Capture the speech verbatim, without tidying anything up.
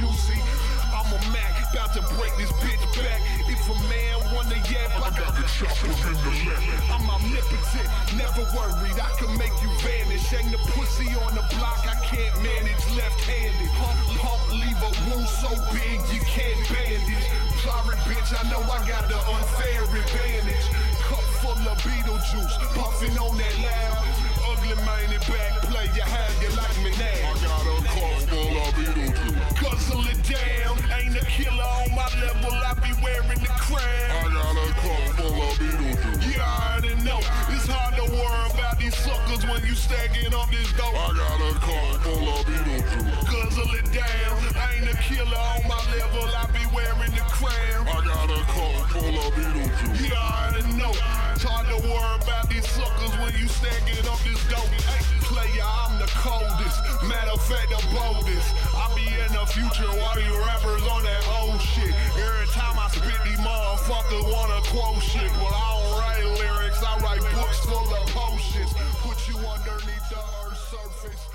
juicy. I'm a Mac, about to break this bitch back. If a man wanna yap, I got the chopper in the left. I'm omnipotent, never worried, I can make you vanish. Ain't the pussy on the block, I can't manage left-handed. Pump, pump, leave a wound so big you can't bandage. Sorry bitch, I know I got the unfair advantage. Cup full of Beetlejuice, puffing on that loud. Ugly man in back play, you have you like me now. I got a cup full of Beetlejuice. Guzzle it down, ain't a killer on my level, I be wearing the crown. I got a cup full of Beetlejuice. Yeah, I already know, it's hard to worry about these suckers when you stacking up this dope. I got a cup full of Beetlejuice. Guzzle it down, ain't a killer on my level, I be wearing the crown. I got a cup full of Beetlejuice. Yeah, I already know, it's hard to worry about these suckers when you stacking up this dope. Hey, player, I'm the coldest, matter of fact, the boldest. I be in the future while you rappers on that old shit. Every time I spit, these motherfuckers wanna quote shit, but I don't write lyrics, I write books full of potions. Put you underneath the earth's surface.